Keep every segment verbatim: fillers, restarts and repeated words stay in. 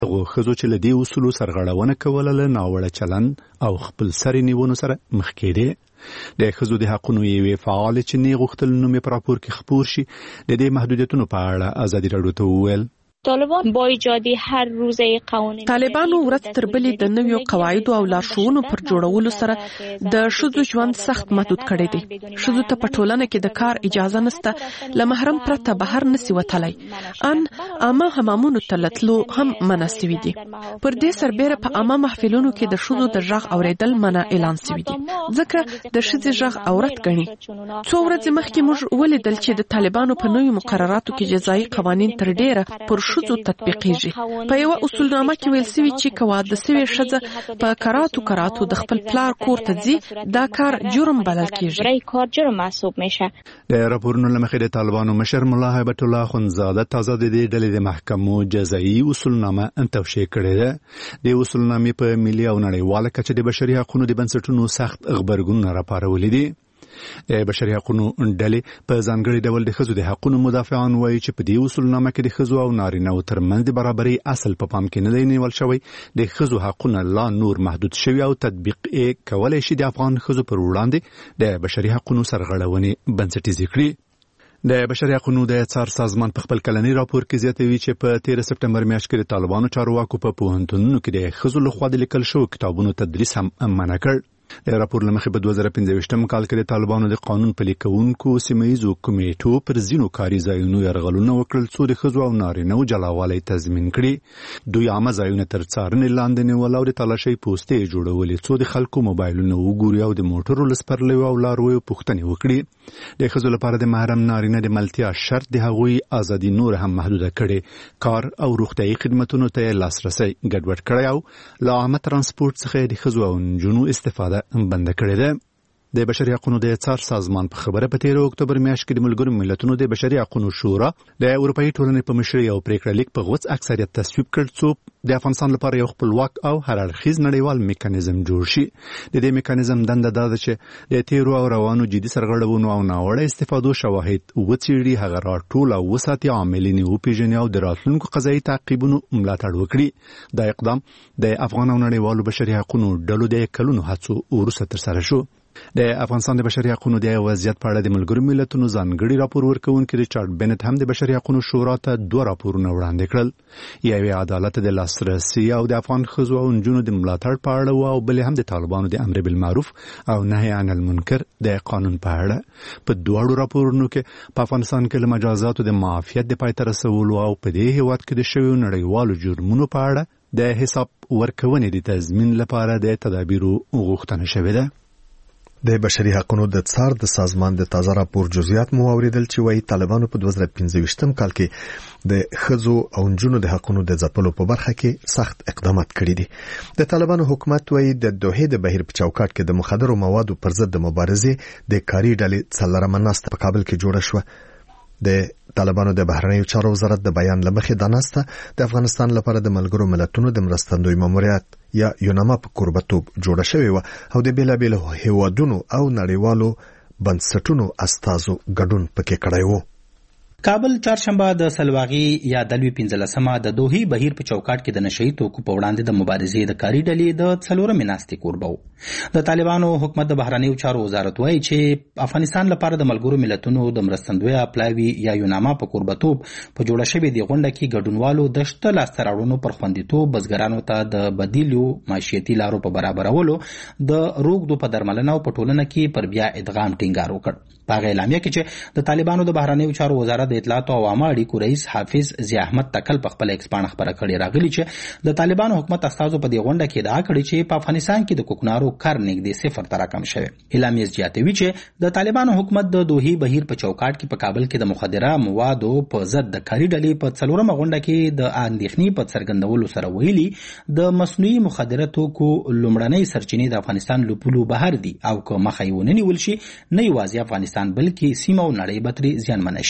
هغو ښځو چې له دې اصولو سرغړونه کوله له ناوړه چلند او خپل سرې نیونو سره مخ کېدې. د ښځو د حقونو یوې فعالې چې نه غوښتل نوم یې په راپور کې خپور شي د دې محدودیتونو په اړه ازادي راډیو ته وویل طالبان با ایجاد هر روزه قوانین طالبانو ورځ تر بلې د نویو قواعدو او لارښوونو پر جوړولو سره د ښځو ژوند سخت محدود کړی دی. ښځو ته په ټولنه کې د کار اجازه نشته، له محرم پرته بهر نشي وتلی، ان عامه حمامونو ته تللو هم منع سوي دي. پر دې سربیره په عامه محفلونو کې د ښځو د غږ اوریدل منع اعلان سوي دي، ځکه د ښځې غږ عورت ګڼي. څو ورځې مخکې موږ ولیدل چې د طالبانو په نویو مقرراتو کې جزایي قوانین تر ډیره پر ښځو تطبیقیږي. په یو اصولنامه کې ویل سوي چې که واده سوې ښځه په کراتو کراتو د خپل پلار کور ته ځي دا کار جرم بلل کیږي. د راپورونو له مخې د طالبانو مشر ملا هیبت الله اخوندزاده تازه د دې ډلې د محکمو جزایي اصولنامه توشیح کړې ده. د اصولنامې په ملي او نړیواله کچه د بشري حقوقو د بنسټونو سخت غبرګونونه راپارولي دي. د بشري حقوقو ډلې په ځانګړي ډول د ښځو د حقوقو مدافعان وایي چې په دې اصولنامه کې د ښځو او نارینه‌و ترمنځ د برابرۍ اصل په پام کې نه دی نیول شوی. د ښځو حقونه لا نور محدود شوي او تطبیق یې کولی شي د افغان ښځو پر وړاندې د بشري حقوقو سرغړونې بنسټیزې کړي. د بشري حقوقو د څار سازمان په خپل کلنی راپور کې زیاتوي چې په تیر سپټمبر میاشت کې د طالبانو چارواکو په پوهنتونونو کې د ښځو لخوا د لیکل شوو کتابونو تدریس هم منع کړ. د راپور له مخې په دوه زره پنځه کال کې د طالبانو د قانون پلي کوونکو سیمه‌ییزو کمیټو پر ځینو کاري ځایونو یرغلونه وکړل څو د ښځو او نارینه‌و جلاوالی تضمین کړي. دوی عامه ځایونه تر څارنې لاندې نیول او د تالاشۍ پوستې جوړولې څو د خلکو موبایلونه وګوري او د موټرو له سپرلیو او لارویو پوښتنې وکړي. د ښځو لپاره د محرم نارینه د ملتیا شرط د هغوی ازادي نور هم محدوده کړي. کار او روغتیايي خدمتونو ته لاسرسي ګډوډ کړی او له عامه ترانسپورت څخه د ښځو او نجونو استفاده بند کړی ده. د بشري حقوقو د څار سازمان په خبره په تیر اکتوبر میاشت کې د ملګرو ملتونو د بشري حقوقو شورا د اروپאי ټولنې په مشرۍ او پریکړه لیک په غوڅ اکثریت تصویب کړ څو د افغانستان لپاره یو خپلواک او هر اړخیز نړیوال میکانیزم جوړ شي. د دې میکانیزم دنده دا ده چې د تیرو او روانو جدي سرغړونو او ناوړه استفادو شواهد وڅېړي، هغه راټول او وساتي، عاملین وپیژني او د راتلونکو قضایي تعقیبونو ملاتړ وکړي. دا اقدام د افغان او نړیوالو بشري حقوقو ډلو د کلونو هڅو وروسته ترسره شو. د افغانستان د بشري حقوقو د وضعیت په اړه د ملګرو ملتونو ځانګړي راپور ورکوونکي ریچارډ بنت هم د بشري حقوقو شورا ته دوه راپورونه وړاندې کړل. یو عدالت د لاسرسي او د افغان ښځو او نجونو د ملاتړ په اړه او بل هم د طالبانو د امر بالمعروف او نهي عن المنکر د قانون په اړه. په دواړو راپورونو کې په افغانستان کې له مجازاتو د معافیت د پای ته رسولو او په دې هیواد کې د شویو نړیوالو جرمونو په اړه د حساب ورکونې د تضمین لپاره د تدابیرو غوښتنه شوې ده. د بشري حقوقو د څار د سازمان د تازه راپور جزئیات مو اوریدل چې وايي طالبانو په دوه زره پنځه کال کې د ښځو او نجونو د حقوقو د ځپلو په برخه کې سخت اقدامات کړي دي. د طالبانو حکومت وايي د دوحې د بهیر په چوکاټ کې د مخدرو موادو پر ضد د مبارزې د کاري ډلې څلورمه ناسته په کابل کې جوړه شوه. د طالبانو د بهرنیو چارو وزارت د بیان لمخې د ناسته د افغانستان لپاره د ملګرو ملتونو د مرستندوی ماموریت یا یوناما په کوربتوب جوړه شوې و او د بیلابیلو هیوادونو او نړیوالو بنسټونو استازو ګډون پکې کړی و. کابل چهارشنبه د سلواغي یا دلوي پنځلسمه د دوحې بهیر په چوکاټ کې د نشئی توکو په وړاندې د مبارزې د کاري ډلې د څلورمې ناستې کوربه و. د طالبانو حکومت د بهرنیو چارو وزارت وایي چې افغانستان لپاره د ملګرو ملتونو د مرستندوی اپلاوي یا یوناما په کوربتوب په جوړه شوې د غونډه کې ګډونوالو د شته لاسته راوړنو پر خوندیتوب، بزګرانو ته د بدیلو معیشتي لارو په برابرولو، د روغدو په درملنه او په ټولنه کې پر بیا ادغام ټینګار وکړ. په هغه اعلامیه کې چې د طالبانو د بهرنیو چارو وزارت د اطلاعات او عامه اړیکو رئیس حافظ ضیا احمد تکل په خپل ایکس باندې خبره کړې راغلي چې د طالبانو حکومت استازو په دې غونډه کې ادعا کړې چې په افغانستان کې د کوکنارو کار نږدې صفر ته راکم شوی. اعلامیه زیاتوي چې د طالبانو حکومت د دوحې بهیر په چوکاټ کې په کابل کې د مخدره موادو په ضد د کاري ډلې په څلورمه غونډه کې د اندېښنې په څرګندولو سره ویلي د مصنوعي مخدره توکو لومړنۍ سرچینې د افغانستان له پولو بهر دي او که مخه یې ونه نیول شي نه یوازې افغانستان بلکې سیمه او نړۍ به ترې زیانمنه شي. په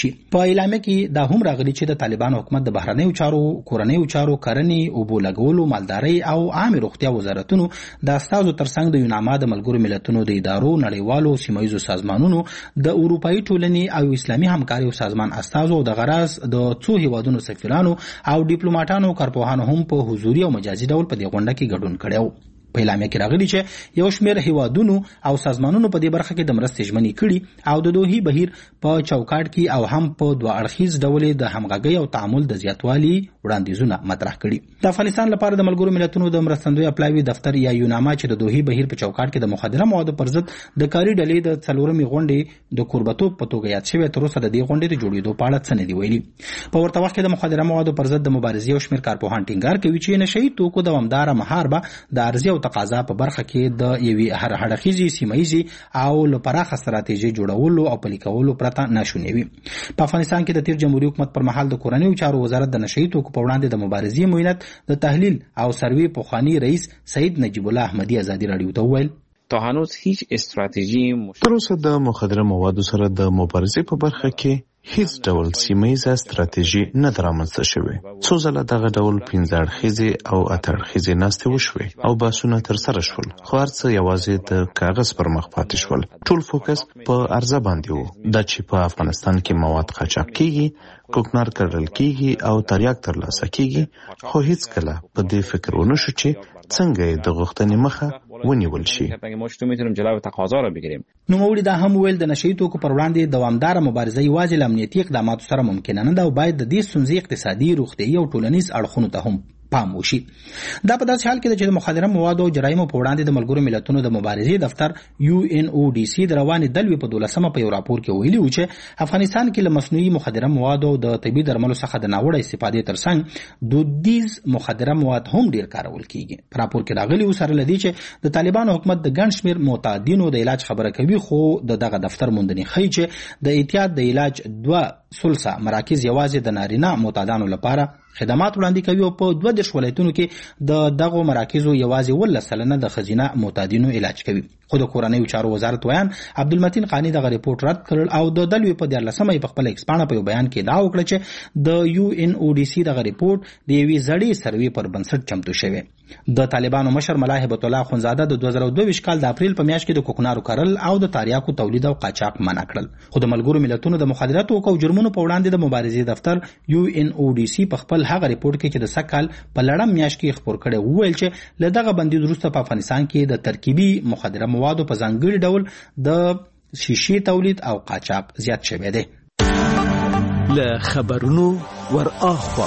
په اعلامیه کې دا هم راغلي چې د طالبان حکومت د بهرنیو چارو، کورنیو چارو، کرنې، اوبو لګولو، مالدارۍ او عامه روغتیا وزارتونو د استازو ترڅنګ د یوناما د ملګرو ملتونو د ادارو، نړیوالو سیمایي سازمانونو، د اروپאי ټولنې او اسلامي همکارۍ سازمان استازو او د غراز د څو هیوادونو سفیرانو او ډیپلوماټانو کارپوهانو هم په حضوري او مجازي ډول په دې غونډه کې ګډون کړی. په اعلامیه کې راغلي چې یو شمېر هیوادونو او سازمانونو په دې برخه کې د مرستې ژمنې کړي او د دوحي بهیر په چوکاټ کې او هم په دوه اړخیز ډول د همغږۍ او تعامل د زیاتوالي وړاندیزونه مطرح کړي. د افغانستان لپاره د ملګرو ملتونو د مرستندوی اپلاوي دفتر یا یوناما چې د دوحي بهیر په چوکاټ کې د مخدره موادو پر ضد د کاري ډلې د څلورمې غونډې د کوربتوب په توګه یاد شوی، تر اوسه د دې غونډې د جوړېدو په اړه څه نه دي ویلي. په ورته وخت کې د مخدره موادو پر ضد د مبارزې او شمېر کارپوهان ټینګار کوي چې نشئی توکو دوامداره مهار به د عرضې او تقاضا په برخه کې د یوې هر هړخیزي سیمایي او لپاره ستراتیژي جوړولو او پلي کولو پرته ناشونې وي. په افغانستان کې د تیر جمهوریت حکومت پر مهال د کورنیو چارو وزارت د نشئی توکو په وړاندې د مبارزې معینت د تحلیل او سروې پخوانی رئیس سید نجیب الله احمدی ازادي رادیو ته وویل تا هنوز هیچ استراتیژی تر اوسه د مخدره موادو سره د مبارزې په برخه کې هیڅ ډول سیمایي ستراتیژي نه درامنځته شوې. څو ځله دغه ډول پنځه اړخیزې او اته اړخیزې ناستې وشوې او بحثونه ترسره شول، خو هر څه یوازې د کاغذ پر مخ پاتې شول. ټول فوکس په عرضه باندې و، دا چې په افغانستان کې مواد قاچاق کیږي، کوکنار کرل کیږي او تریاک ترلاسه کیږي، خو هیڅ کله په دې فکر ونه شو چې څنګه د غوښتنې مخه ونیول شي. نوموړي دا هم ویل د نشئی توکو پر وړاندې دوامداره مبارزه یوازې له امنیتي اقداماتو سره ممکنه نه ده او باید د دې ستونزې اقتصادي، روغتیایي او ټولنیز اړخونو ته هم پام وشي. دا په داسې حال کې چې د مخدره موادو او جرایمو په وړاندې د ملګرو ملتونو د مبارزې دفتر یو ان او ډي سي د روانې دلوي په دولسمه په یو راپور کې ویلي و چې افغانستان کې له مصنوعي مخدره موادو او د طبي درملو څخه د ناوړه استفادې ترڅنګ دودیز مخدره مواد هم ډیر کارول کیږي. په راپور کې راغلي و سره لدی چې د طالبانو حکومت د ګڼ شمېر معتادینو د علاج خبره کوي، خو د دغه دفتر موندنې ښیي چې د احتیاط د علاج دوه سلسه مراکز یوازې د نارینه معتادانو لپاره خدمات وړاندې کوي او په دوه دیرش ولایتونو کې د دغو مراکزو یوازې اوولس سلنه د ښځینه معتادینو علاج کوي. خو د کورنیو چارو وزارت ویان عبدالمتین قانی دغه ریپورت رد کړل او د دلوي په دیارلسمه په خپل ایکسپانه په یو بیان کې ادعا وکړه چې د یو ان او ډي سي دغه ریپورت د یوې زړې سروې پر بنسټ چمتو شوی. د طالبانو مشر ملا هبت الله خونزاده د دوه زره دوه ویشت کال د اپریل په میاشت کې د کوکنارو کرل او د تریاکو تولید او قاچاق منع کړل. خو د ملګرو ملتونو د مخدره توکو او جرمونو په وړاندې د مبارزې دفتر یو ان او ډي سي په خپل هغه ریپورت کې چې د سکهال په لړم میاشت کې خبر کړي وویل چې له دغه بندیز وروسته په افغانستان کې د ترکیبي مخدره موادو په ځانګړي ډول د شیشې تولید او قاچاق زیات شوی دی. له خبرونو ور اخوا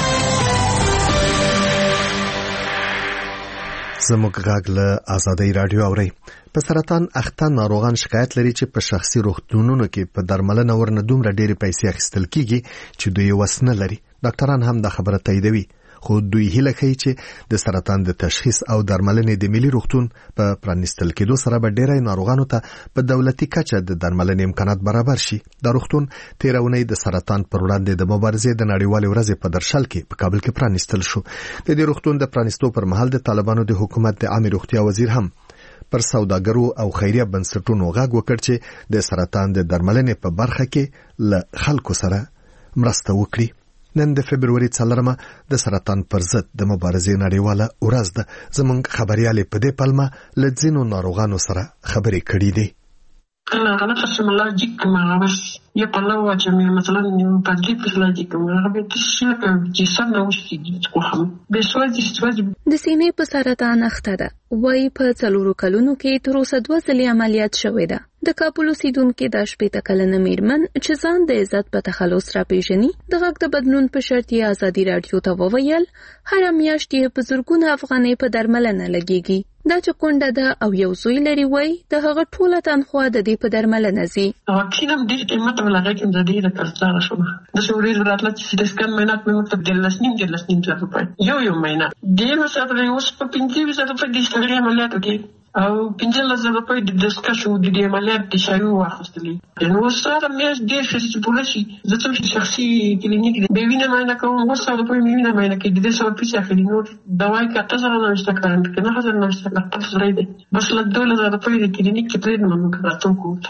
زموږ غږ له آزادۍ رادیو اوري. په سرطان اخته ناروغان شکایت لري چې په شخصي روغتونونو کې په درملنه ورنه دومره ډېرې پیسې اخیستل کیږي چې دوی وسنه لري. ډاکټران هم دا خبره تاییدوي، خو دوی هیله کوي چې د سرطان د تشخیص او درملنې د ملي روغتون په پرانیستل کېدو سره به ډېری ناروغانو ته په دولتي کچه د درملنې امکانات برابر شي. د روغتون تېره اونۍ د سرطان پر وړاندې د مبارزې د نړیوالې ورځې په درشل کې په کابل کې پرانیستل شو. د دې روغتون د پرانیستو پر مهال د طالبانو د حکومت د عامه روغتیا وزیر هم پر سوداګرو او خیریه بنسټونو غږ وکړ چې د سرطان د درملنې په برخه کې له خلکو سره مرسته وکړي. نن د فبرवरी څلورمه د سرطان پر ضد د مبارزې نړیواله ورځ ده. زموږ خبريالې په دې پلمه له ځینو ناروغانو سره خبرې کړې دي. انا انا قسم الله جيك ما بس يطلعوا جميع مثلا بدلي فيزيولوجيك ما بتشيل جسمنا وش تقوم بسواج سواج د سینې په سرطان اخته ده. وای په څلورو کلونو کې تر اوسه دوه ځلې عملیات شوې ده. د کابل اوسیدونکو د شپږ کلنه میرمن چې ځان د عزت په تخلص را پیژني د غږ د بدلون په شرط یې آزادي رادیو ته وویل هر میاشت یې په زرګونه افغانۍ په درملنه لګيږي. دا چې کونډه ده او یو زوی لري وای د هغه ټوله تنخواه د دې په درملنه ځي. واکسینم ډېر قیمت ولګي کوم د دې د کارتاره شو. د سوري راتله چې د سکن مینات په مکتب د لسنیم د لسنیم څخه په یو یو مینا ډېر مسافر یو په پنځه ویزه په دې ستړي عملیات کې او پنځه لزه په دې دسکشو د دې عملیات د شایو واخستلې. نو سره مې ډېر څه چې پولیسي زه څه شخصي کلینیک به وینم نه کوم وسه په مې نه مې نه کې د دې سره پیسې اخلي. نو دوايي کاته سره نه نشته کارن کنه هزار نه نشته کاته سره دې بس له دوله زره په دې کلینیک کې پرې نه موږ راټول کوو.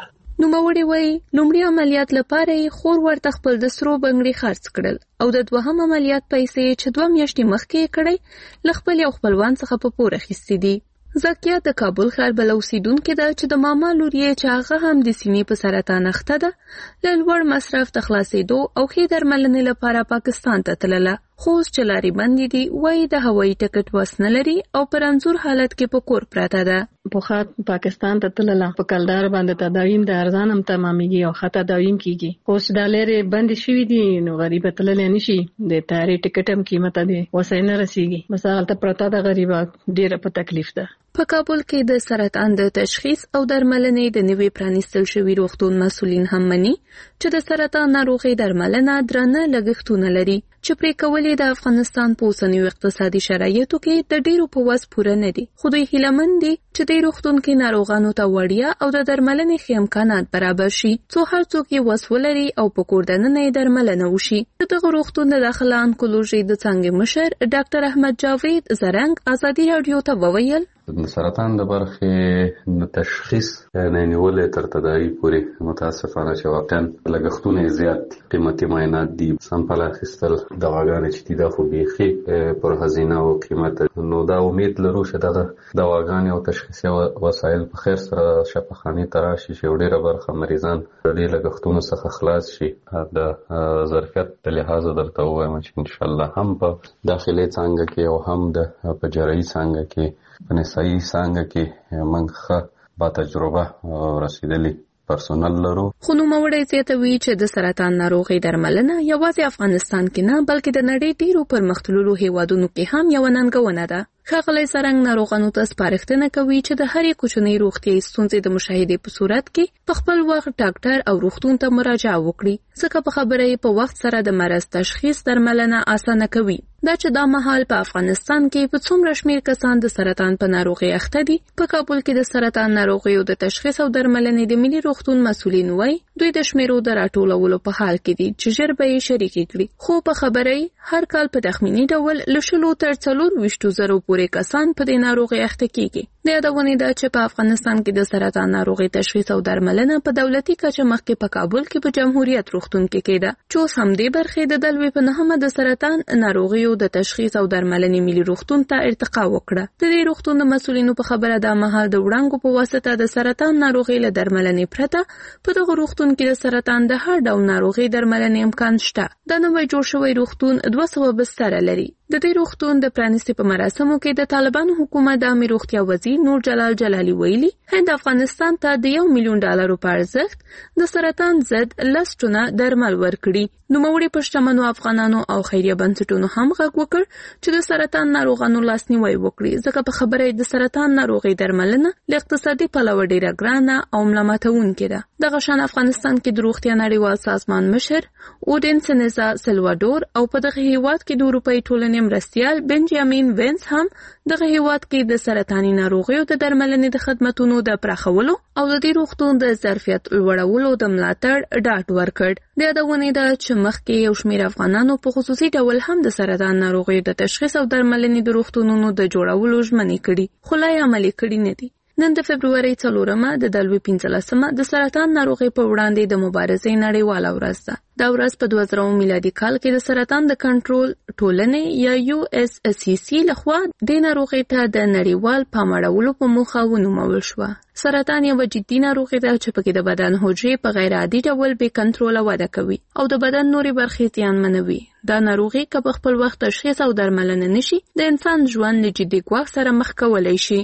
نوموړي وایي لومړي عملیات لپاره یې خور ورته خپل د سرو بنګړي خرڅ کړل او د دوهم عملیات پیسې چې دوه میاشتې مخکې یې کړی له خپل یو خپلوان څخه په پور اخیستې دي. زکیه د کابل ښار بل اوسیدونکې ده چې د ماما لور یې چې هغه هم د سینې په سرطان اخته ده له لوړ مصرف د خلاصېدو او ښې درملنې لپاره پاکستان ته تلله، خو اوس چې لارې بندې دي وایي د هوایي ټکټ وس نه لري او په رنځور حالت کې په کور پراته ده. پخوا پاکستان ته تلله په کلدار باندې تداویم د ارزان هم تمامېږي او ښه تداویم کېږي. اوس دا لارې بندې شوي دي نو غریبه تللی نه شي، د طیارې ټکټ هم قیمته دی وسای نه رسېږي، بس هلته پرته ده غریبه ډېره په تکلیف ده. په کابل کې د سرطان د تشخیص او درملنې د نوي پرانیستل شوي روغتون مسؤلین هم مني چې د سرطان ناروغۍ درملنه درانه لګښتونه لري چې پرې کول د افغانستان په اوسنیو اقتصادي شرایطو کې د ډیرو په وس پوره نه دي، خو دوی هیله مند دي چې د روغتون کې ناروغانو ته وړیا او د درملنې ښه امکانات برابر شي څو هر څوک یې وس ولري او په کور دننه یې درملنه وشي. دغه روغتون د داخله انکولوژي د څانګې مشر ډاکټر احمد جاوید زرنګ ازادي رادیو ته وویل د سرطان د برخې د تشخیص نه نیولې تر تداوی پورې متاسفانه چې واقعا لګښتونه زیات قیمتي معاینات دي، سمپل اخیستل، دواګانې چې دي دا خو بیخي پر هزینه او قیمت، نو دا امید لرو چې دغه دواګانې او تشخیصي وسایل په خیر سره شفاخانې ته راشي چې ډېره برخه مریضان د دې لګښتونو څخه خلاص شي. د ظرفیت د لحاظه درته ووایم چې انشاءالله هم په داخلي څانګه کې او هم د په جراحي څانګه کې په نسایي څانګه کې موږ ښه با تجربه رسېدلي پرسونل لرو. خو نوموړی زیاتوي چې د سرطان ناروغۍ درملنه یوازې افغانستان کې نه بلکې د نړۍ ډیرو پرمختللو هیوادونو کې هم یوه ننګونه ده. ښاغلی زرنګ ناروغانو ته سپارښتنه کوي چې د هرې کوچنۍ روغتیایي ستونزې د مشاهدې په صورت کې په خپل وخت ډاکټر او روغتون ته مراجعه وکړي، ځکه په خبره یې په وخت سره د مرض تشخیص درملنه اسانه کوي. دا چې دا مهال په افغانستان کې په څومره شمیر کسان د سرطان په ناروغۍ اخته دي. په کابل کې د سرطان ناروغیو د تشخیص او درملنې د ملي روغتون مسؤلین وایي دوی د شمیرو د راټولولو په حال کې دي چې ژر به یې شریکې کړي، خو په خبره یې هر کال په تخمیني ډول له شلو تر څلور ویشتو زرو پورې کسان په دې ناروغۍ اخته کیږي. د یادونې ده چې په افغانستان کې د سرطان ناروغۍ تشخیص او درملنه په دولتي کچه مخکې په کابل کې په جمهوریت روغتون کې کېده، چې اوس هم دې برخې د دلوي په نهمه د سرطان ناروغیو د تشخیص او درملنې ملي روغتون ته ارتقا وکړه. د دې روغتون د مسؤلینو په خبره دا مهال د وړانګو په واسطه د سرطان ناروغۍ له درملنې پرته په دغه روغتون کې د سرطان د هر ډول ناروغۍ درملنې امکان شته. دا نوی جوړ شوی روغتون دوه سوه بستره لري. د دې روغتون د پرانیستې په مراسمو کې د طالبانو حکومت د عامه روغتیا وزیر نور جلال جلالي ویلي هند افغانستان ته د یو میلیون ډالرو په ارزښت د سرطان ضد لس ټنه درمل ورکړي. نوموړي په شتمنو افغانانو او خیریه بنسټونو هم غږ وکړ چې د سرطان ناروغانو لاسنیوی وکړي، ځکه په خبره د سرطان ناروغۍ درملنه له اقتصادي پلوه ډیره ګرانه او ملامتونکې ده. دغه شان افغانستان کې د روغتیا نړیوال سازمان مشر اودین سنزا سلوادور او په دغه هیواد کې د اروپایي ټولنې مرستیال بنجامین وینس هم دغه هیواد کې د سرطاني ناروغیو د درملنې د خدماتو د پراخولو او د دې روغتون د ظرفیت لوړولو د ملاتړ ډاډ ورکړ. د یادونې ده چې مخکې یو شمېر افغانانو په خصوصي ډول هم د سرطان ناروغیو د تشخیص او درملنې د روغتونونو د جوړولو ژمنې کړي، خو لا یې عملي کړي نه دي. نن د فبرورۍ څلورمه د دلوي پنځلسمه د سرطان ناروغۍ په وړاندې د مبارزې نړیواله ورځ ده. دا ورځ په دوه زره میلادي کال کې د سرطان د کنټرول ټولنې یا یو اس سی سی لخوا د ناروغۍ ته د نړیوال پام اړولو په موخه ونومول شوه. سرطان یو جدي ناروغي ده چې پکې د بدن حجرې په غیر عادي ډول بې کنټروله وده کوي او د بدن نورې برخې زیانمنوي. دا ناروغي که په خپل وخت تشخیص او درملنه نشي د انسان ژوند له جدي ګواښ سره مخ کولی شي.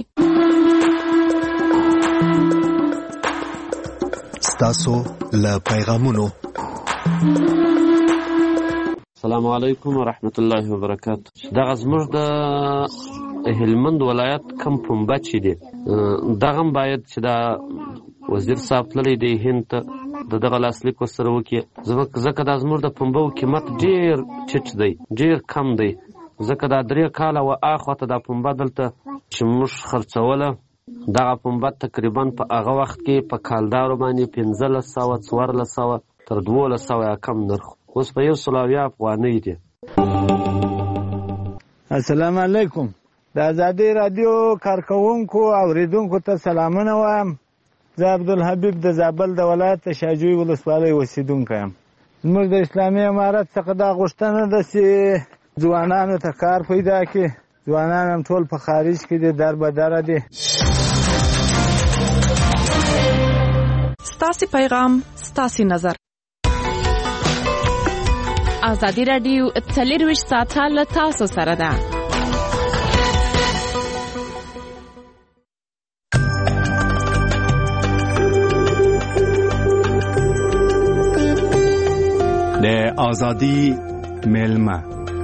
تاسو له پیغامونو السلام علیکم ورحمت الله وبرکاته. دغه زموږ د هلمند ولایت کم پنبه چې دی دغه باید چې دا وزیر صاحب تللی دی هند ته د دغه لاسلیک ورسره وکړي، ځکه دا زموږ د پنبو قیمت ډېر ټیټ دی، ډېر کم دی، ځکه دا درې کاله و اخواته دا پنبه دلته چې موږ خرڅوله دغه پنبه تقریبا په هغه وخت کې په کالدارو باندې پنځلس سوه څوارلس سوه تر دولس سوه یا کم نرخ، اوس په یو سل اویا افغانۍ دی. السلام علیکم. د ازادي رادیو کارکوونکو او اوریدونکو ته سلامونه وایم. زه عبدالحبیب د زابل د ولایت شاجوی ولسوالۍ اوسیدونکی یم. موږ د اسلامي امارت څخه دا غوښتنه ده چې ځوانانو ته کار پیدا کړي. ځوانان هم ټول په خارج کې دي، در بدره دي. ستاسې پیغام ستاسې نظر. ازادي راډیو څلرویشت ساعته له تاسو سره ده. د ازادي میلمه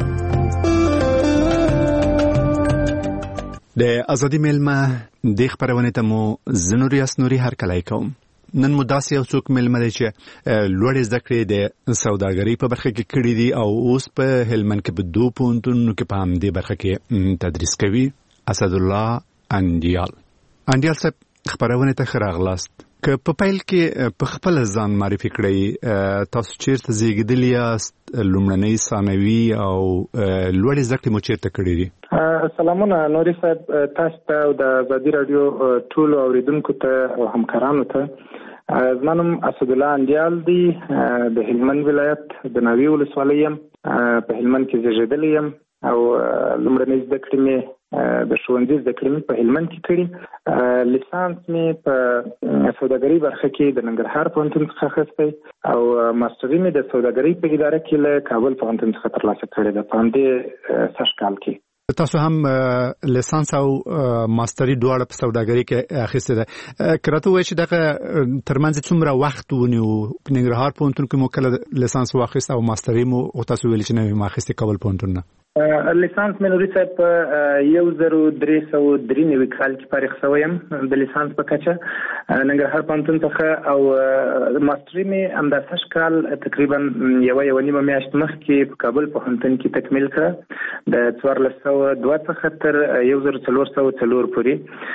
د ازادي میلمه د خبرونه ته مو زنوري اسنوري هر کله کوم. نن مو داسې یو څوک میلمه دی چې لوړې زده کړې د سوداګرۍ په برخه کې کړې دي او اوس په هلمند کې په دوه پوهنتونونو کې په همدې برخه کې تدریس کوي. اسدالله انډیال انډیال صاحب خبرونه ته ښه راغلاست. که په پیل کې په خپل ځان معرفي کړئ، تاسو چیرته زیږیدلي یاست، لومړنۍ ثانوي او لوړې زده کړې مو چیرته کړې دي؟ سلامونه نوري صاحب، تاسو ته او د ازادي راډیو ټولو اوریدونکو ته او همکارانو ته. زما نوم اسدالله انډیال دی، د هلمند ولایت د ناوې ولسوالۍ یم. په هلمند کې زیږیدلی یم او لومړنۍ زده کړې مې د ښوونځي زده کړې مې په هلمند کې کړي. لیسانس مې په سوداګرۍ برخه کې د ننګرهار پوهنتون څخه اخیستی او ماسټري مې د سوداګرۍ په اداره کې له کابل پوهنتون څخه ترلاسه کړې ده په همدې سږ کال کې. تاسو هم لیسانس او ماستری دواړه په سوداګرۍ کې اخیسته ده. کراته وایي چې دغه ترمنځ څومره وخت ونیو؟ ننګرهار پوهنتون کې مو کله لیسانس واخیست او ماستری مو او تاسو ویل چې نه ما اخیسته کابل پوهنتون نه؟ لیسانس مې نوري صاحب په یو زرو درې سوه درې نوي کال کې فارغ شوی یم د لیسانس په کچه ننګرهار پوهنتون څخه، او ماستري مې همدا سږ کال تقریبا یوه یوه نیمه میاشت مخکې په کابل پوهنتون کې تکمیل کړه د څوارلس سوه دوه څخه تر یو زرو څلور سوه څلور پورې.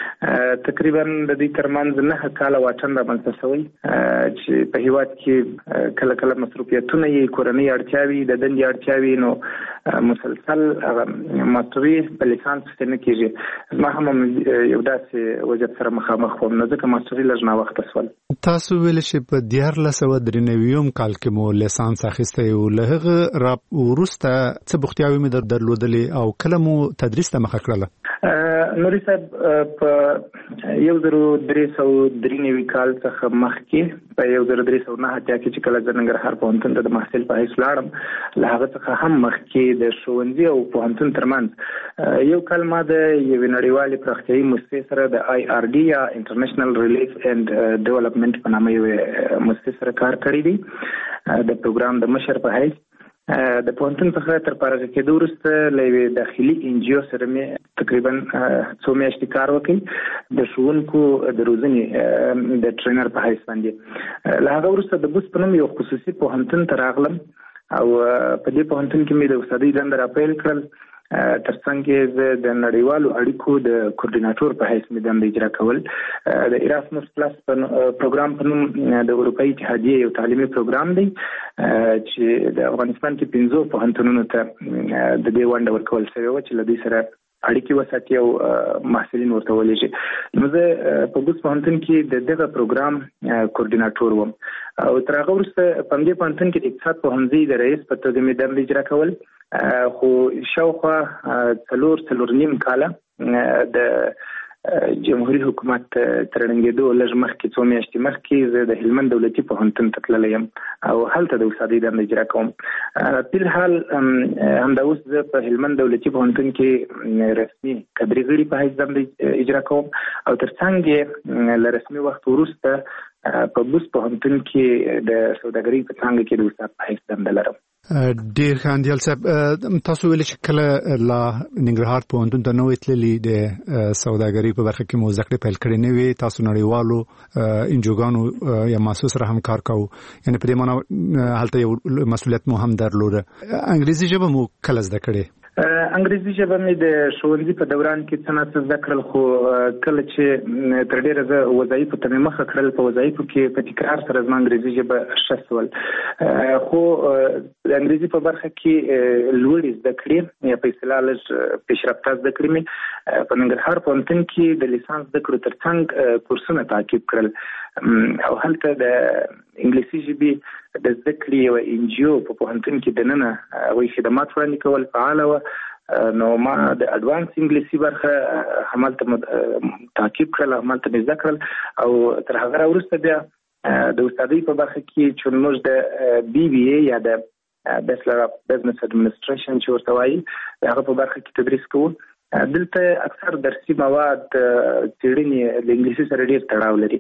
تقریبا د دې ترمنځ نهه کاله واټن رامنځته شوی چې په هیواد کې کله کله مصروفیتونه یې، کورنۍ اړتیاوې، د دندې اړتیاوې، نو مسلسل ماستري په لیسانس کې نه کېږي. زما هم یو داسې وضعیت سره مخامخ وم، نو ځکه ماستري لږ ناوخته شول. تاسو ویل چې په دیارلس سوه درې نوي کال کې مو لیسانس اخیستی و، له هغه را وروسته څه بوختیاوې مې درلودلې او کله مو تدریس ته مخه کړله؟ نوري صاحب په یو زرو درې سوه درې نوي کال څخه مخکې په یو زرو درې سوه نهه اتیا کې چې کله زه ننګرهار پوهنتون ته د محصل په حیث لاړم، له هغه څخه هم مخکې د ښوونځي او پوهنتون ترمنځ یو کال ما د یوې نړیوالې پراختیایي موسسې سره د آی آر ډي یا انټرنیشنل ریلیف اینډ ډیولپمنټ په نامه یوې موسسې سره کار کړی دی د پروګرام د مشر په حیث. د پوهنتون څخه تر فارغ کېدو وروسته له یوې داخلي ان جی او سره مې تقریبا څو میاشتې کار وکړ د ښوونکو د روزنې د ټرینر په حیث باندې. له هغه وروسته د بوس په نوم یو خصوصي پوهنتون ته راغلم او په دې پوهنتون کې مې د استادۍ دنده راپیل کړل. ترڅنګ زه د نړیوالو اړیکو د کوردیناټور په حیث مې دنده اجرا کول. د ایراسموس پلس پروګرام په نوم د اروپایي اتحادیې یو تعلیمي پروګرام دی چې د افغانستان کې پنځو پوهنتونونو ته د دې ونډه ورکول شوې وه چې له دوی سره اړیکې وساتي او محصلین ورته ولېږي. نو زه په بوس پوهنتون کې د دغه پروګرام کوردیناټور وم او تر هغه وروسته په همدې پوهنتون کې د اقتصاد پوهنځي د رئیس په توګه مې دنده اجرا کول. خو شاوخوا څلور څلور نیم کاله د جمهوریت حکومت تر ړنګېدو لږ مخکې څو میاشتې مخکې زه د هلمند دولتي پوهنتون ته تللی یم او هلته د استادۍ دنده اجرا کوم. فلحال همدا اوس زه په هلمند دولتي پوهنتون کې رسمي کدري غړي په حیث دنده اجرا کوم او ترڅنګ یې له رسمي وخت وروسته په بوس پوهنتون کې د سوداګرۍ په څانګه کې د استاد په حیث دنده لرم. ډیر ښه انډیال صاحب، تاسو ویل چې کله لا ننګرهار پوهنتون ته نوې تللي د سوداګرۍ په برخه کې مو زده کړې پیل کړې نه وې، تاسو نړیوالو انجوګانو یا محصول سره هم کار کوو، یعنې په دې معنی هلته یو مسؤلیت مو هم درلوده. انګریزي ژبه مو کله زده کړې؟ انګریزي ژبه مې د ښوونځي په دوران کې څه نه څه زده کړل، خو کله چې تر ډېره زه وظایفو ته مې مخه کړل په وظایفو کې په تکرار سره زما انګریزي ژبه ښه شول. خو د انګریزي په برخه کې لوړې زده کړې یا په اصطلاح لږ پیشرفته زده کړې مې په ننګرهار پوهنتون کې د لیسانس د کړو ترڅنګ کورسونه تعقیب کړل او هلته د انګلیسي ژبې د زده کړې یو ان جی او په پوهنتون کې دننه وایي خدمات وړاندې کول فعال و نو ما د اډوانس انګلیسي برخه همالته تعقیب کړل همالته زده کړل او تر هغه وروسته بیا د استادۍ په برخه کې چې موږ د بي بي اي یا د Bachelor of Business Administration چې ورته وایي هغه په برخه کې تدریس کوو. دلته اکثر درسي مواد څېړنې د انګلیسي سره ډېر تړاو لري.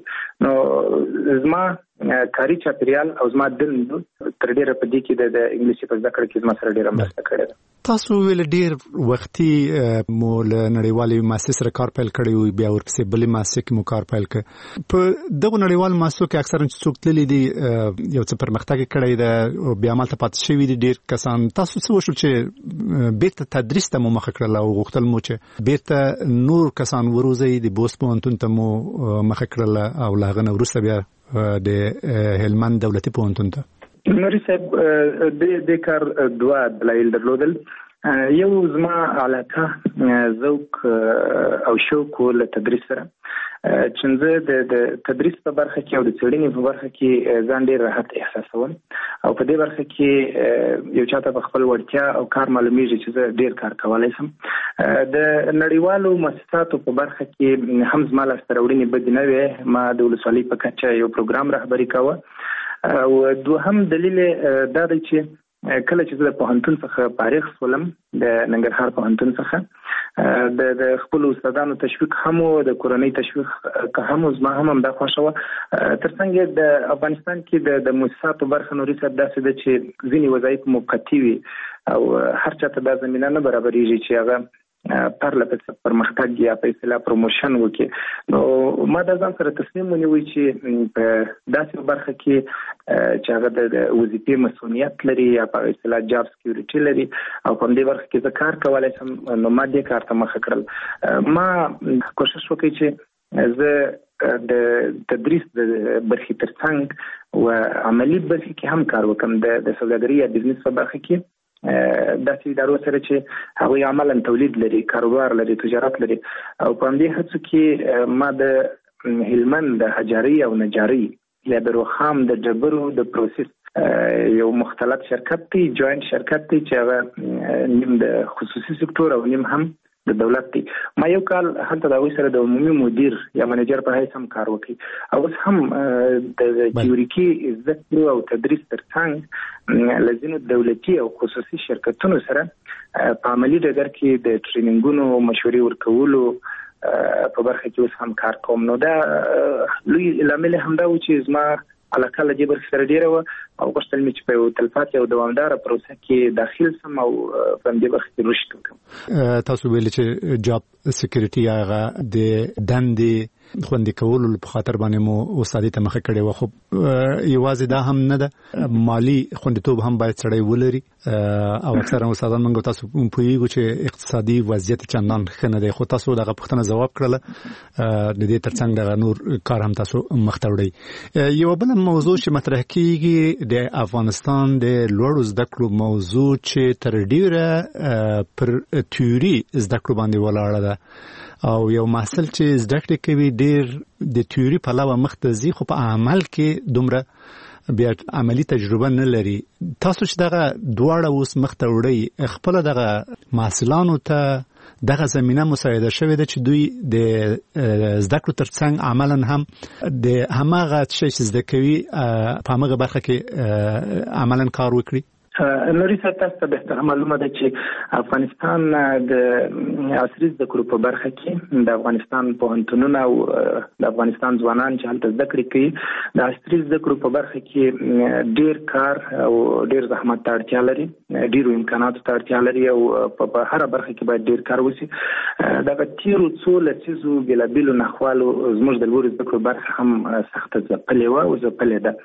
نو زما کاري چاپیریال او زما دند تر ډېره په دې کې د انګلیسي په زده کړه کې زما سره ډېره مرسته کړې ده. تاسو ویل ډېر وختي مو له نړیوالې مؤسسې سره کار پیل کړی و بیا ورپسې بلې مؤسسې کې مو کار پیل کړ. په دغو نړیوالو مؤسسو کې اکثرا چې څوک تللي دي یو څه پرمختګ یې کړی ده بیا همالته پاتې شوي دي ډېر کسان. تاسو څه وشول چې بېرته تدریس ته مو مخه کړل او غوښتل مو چې بیرته نور کسان وروزي د بوست پوهنتون ته مو مخه کړل او له هغه نه وروسته بیا د هلمند دولتي پوهنتون ته؟ نوري صاحب د د کار دوه دلایل درلودل. یو زما علاقه ذوق او شوق له تدریس سره چې زه د د تدریس په برخه کې او د څېړنې په برخه کې ځان ډېر راحت احساسوم او په دې برخه کې یو چاته په خپل وړتیا او کار معلومیږي چې زه ډېر کار کولی شم. د نړیوالو مؤسساتو په برخه کې هم زما لاسته راوړنې بدې نه وې. ما د ولسوالۍ په کچه یو پروګرام رهبري کوه او دوهم دلیل دا دی چې کله چې زه د پوهنتون څخه فارغ شولم د ننګرهار پوهنتون څخه د د خپل استادانو تشویق هم او د کورنۍ تشویق که هم زما هم همدا خوښه وه. ترڅنګ د افغانستان کې د مؤسساتو برخه نوري صاحب داسې ده چې ځینې وظایف موقتي وي او هر چاته دا زمینه نه برابرېږي چې هغه پرله پسې پرمختګ یا په اصطلاح پروموشن وکړي. نو ما دا ځان سره تصمیم ونیوی چې په داسې برخه کې چې هغه د وظیفې مسؤلیت لري یا په اصطلاح جاب سکیورټي لري او په دې برخه کې زه کار کولی شم نو ما دې کار ته مخه کړل. ما کوشش وکړ چې زه د تدریس د برخې ترڅنګ او عملی برخه کې هم کار وکم د سوداګرۍ یا بزنس په برخه کې داسې ادارو سره چې هغوی عملا تولید لري کاروبار لري تجارت لري او په همدې هڅو کې ما د هلمند د حجاري او نجاري یا د رخام د ډبرو د پروسس یو مختلط شرکت دی جوائنٹ شرکت دی چې هغه نیم د خصوصي سکتور او نیم هم د دولت دی. ما یو کال هلته د هغوی سره د عمومي مدیر یا منیجر په حیث هم کار وکړي او اوس هم د تیوریکي زده کړو او تدریس ترڅنګ له ځینو دولتي او خصوصي شرکتونو سره په عملي ډګر کې د ټریننګونو مشورې ورکولو په برخه کې اوس هم کار کوم. نو دا لوی لامل همدا و چې زما علاقه له دې برخې سره ډېره وه او غوښتل مې چې په یو تلپاتې او دوامداره پروسه کې داخل سم او په همدې برخه کې رشد وکړم. تاسو ویل چې جاب سکیورټي هغه د دندې خوندي کولو په خاطر باندې مو استادي ته مخه کړې وه، خو یوازې دا هم نه ده، مالی خوندیتوب هم باید سړی ولري او اکثرا استادان موږ تاسو پوهیږو چې اقتصادي وضعیت چندان ښه نه دی، خو تاسو دغه پوښتنه ځواب کړله د دې ترڅنګ دغه نور کار هم تاسو مخ ته وړئ. یوه بله موضوع چې مطرح کیږي د افغانستان د لوړو زده کړو موضوع چې تر ډیره پر تیوري زده کړو باندې ولاړه ده او یو محصل چې زده کړې کوي ډیر د تیوري په علاوه مخ ته ځي خو په عمل کې دومره بیا عملی تجربه نه لري. تاسو چې دغه دواړه اوس مخ ته وړئ خپله دغه محصلانو ته دغه زمینه مساعده شوې ده چې دوی د زده کړو ترڅنګ عملا هم د هماغه شی چې زده کوي په هماغه برخه کې عملا کار وکړي. نوري صاحب تاسو ته بهتره معلومه ده چې افغانستان د عصري زده کړو په برخه کې د افغانستان پوهنتونونه او د افغانستان ځوانان چې هلته زده کړې کوي د عصري زده کړو په برخه کې ډیر کار او ډیر زحمت ته اړتیا لري، ډیرو امکاناتو ته اړتیا لري او په هره برخه کې باید ډیر کار وشي. دغه تیرو څو لسیزو بېلابېلو نښوالو زموږ د لوړو زده کړو برخه هم سخته ځپلې وه او ځپلې ده.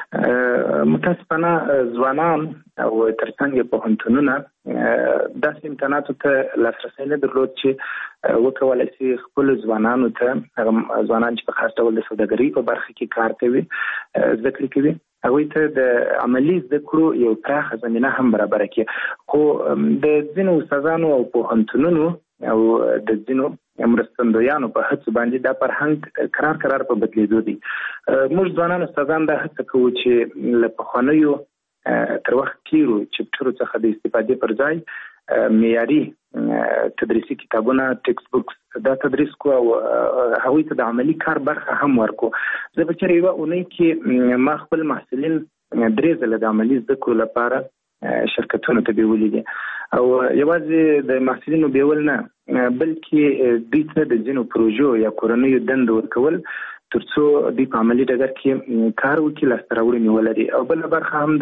متاسفانه ځوانان او ترڅنګ پوهنتونونه داسې امکاناتو ته لاسرسی نه درلود چې وکولی شي خپلو ځوانانو ته، هغه ځوانان چې په خاص ډول د سوداګرۍ په برخه کې کار کوي زده کړې کوي، هغوی ته د عملي زده کړو یو پراخه زمینه هم برابره کړي. خو د ځینو استادانو او پوهنتونونو او د ځینو مرستندویانو په هڅه باندې دا فرهنګ قرار قرار په بدلیدو دي. موږ ځوانان استادان دا هڅه کوو چې له پخوانیو تر وخت تیرو چپټرو څخه د استفادې پر ځای معیاري تدریسي کتابونه ټیکسټ بوکس دا تدریس کو او هغوی ته د عملی کار برخه هم ورکو. زه به چېرې یوه اونۍ کې ما خپل محصلین درې ځله د عملي زده کړو لپاره شرکتونو ته بیولي دي او یوازې د محصلینو بیول نه بلکې دوی ته د ځینو پروژو یا کورنیو دندو ورکول ترڅو دوی په عملي ډګر کې کار وکړي، لاسته راوړنې ولري. او بله برخه هم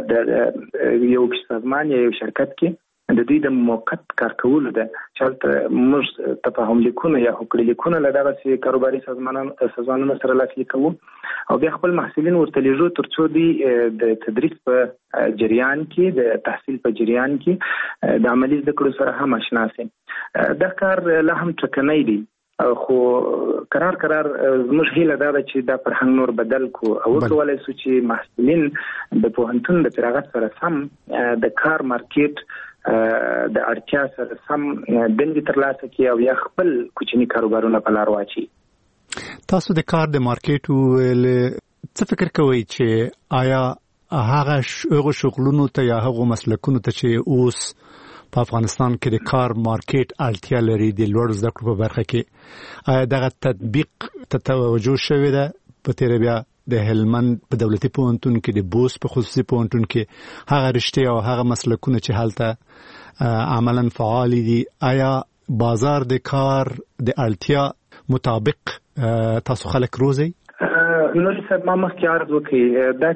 د یو سازمان یا یو شرکت کې د دوی د موقت کار کولو ده چې هلته موږ تفاهم لیکونه یا هوکړې لیکونه له دغسې کاروباري سازمانونو سره لاسلیک کوو او بیا خپل محصلین ورته لیږو ترڅو دوی د تدریس په جریان کې د تحصیل په جریان کې د عملي زده کړو سره هم اشنا سي. دا کار لا هم ټکنی دی خو قرار قرار زموږ هیله دا ده چې دا فرهنګ نور بدل کو او وکولای شو چې محصلین د پوهنتون د فراغت سره سم د کار مارکیټ د اړتیا سره سم دندې ترلاسه کړي او یا خپل کوچني کاروبارونه په لار واچي. تاسو د کار د مارکیټ ول څه فکر کوئ چې آیا هغه شغلونو ته یا هغه مسلکونو ته چې اوس په افغانستان کې د کار مارکیټ اړتیا لري د لوړ زده کړو په برخه کې آیا دغه تطبیق ته توجه شوې ده؟ په تیر بیا د هلمند په دولتي پوهنتون کې د بوس په خصوصي پوهنتون کې هغه رشتې او هغه مسلکونه چې هلته عملاً فعال دي آیا بازار د کار د اړتیا مطابق تاسو خلک روزي؟ نوري صاحب ما مخکې عرض وکړي دا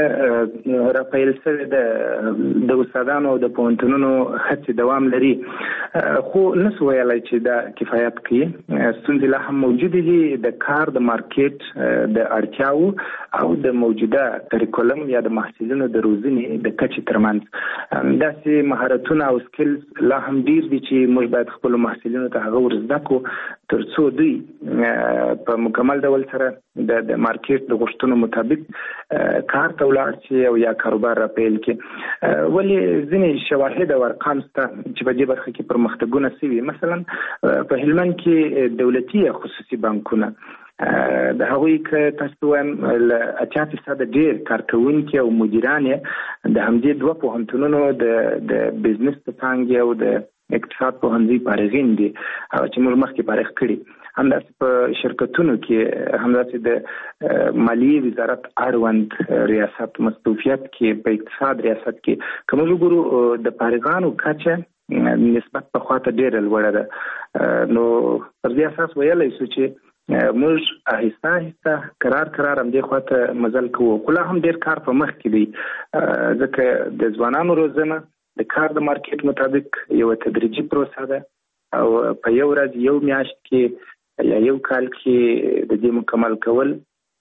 چاره راپیل شوې ده د استادانو او د پوهنتونونو هڅې دوام لري خو نسو ویلی چې دا کفایت کوي. ستونزې لا هم موجودې دي د کار د مارکیټ د اړتیاو او د موجوده کریکولم یا د محصلینو د روزنې د کچې ترمنځ داسې مهارتونه او سکلز لا هم ډیر دي چې موږ باید خپلو محصلینو ته هغه ور زده کړو ترڅو دوی په مکمل ډول سره د د مارکیټ د غوښتنو مطابق کار ته ولاړ شي او یا کاروبار را پیل کړي. ولې ځینې شواهد او ارقام شته چې په دې برخه کې پرمختګونه شوي. مثلا په هلمند کې دولتي یا خصوصي بانکونه د هغوی که تاسو وایم له اتیا فیصده ډېر کارکوونکي او مدیران یې د همدې دوه پوهنتونونو د د بزنس په څانګې او د اقتصاد پوهنځي فارغین دي چې موږ مخکې فارغ کړي. همداسې په شرکتونو کې همداسې د مالیې وزارت اړوند ریاست مستوفیت کې په اقتصاد ریاست کې که موږ وګورو د فارغانو کچه نسبت په خواته ډېره لوړه ده. نو پر دې اساس ویلی شو چې موږ آهسته آهسته قرار قرار همدې خواته مزل کوو خو لا هم ډېر کار په مخ کې دی ځکه د ځوانانو روزنه د کار د مارکیټ مطابق یو تدریجي پروسه ده او په یو ورځ یو میاشت کې یا یو کال کې د دې مکمل کول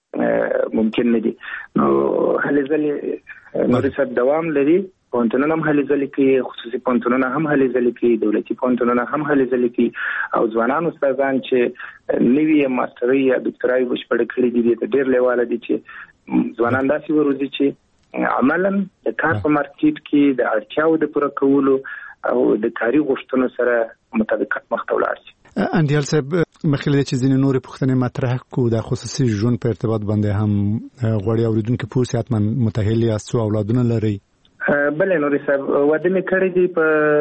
ممکن نه دي. نو هلې ځلې نورې صاحب دوام لري. پوهنتونونه هم هلې ځلې کوي، خصوصي پوهنتونونه هم هلې ځلې کوي، دولتي پوهنتونونه هم هلې ځلې کوي او ځوانان استادان چې نوي ماسترۍ یا دکترای بشپړه کړي دي د ډېر لیواله دي چې ځوانان داسې وروزي چې عملاً د کار په مارکیټ کې د اړتیاو د پوره کولو او د کاري غوښتنو سره مطابقت مخ ته ولاړ شي. اندیال صاحب مخکې چې ځینې نورې پوښتنې مطرح کړو د خصوصي ژوند په ارتباط باندې هم غواړي اورېدونکي پوه سي حتما متأهل یاست څو اولادونه لرئ؟ بلې نورې صاحب واده مې کړی دی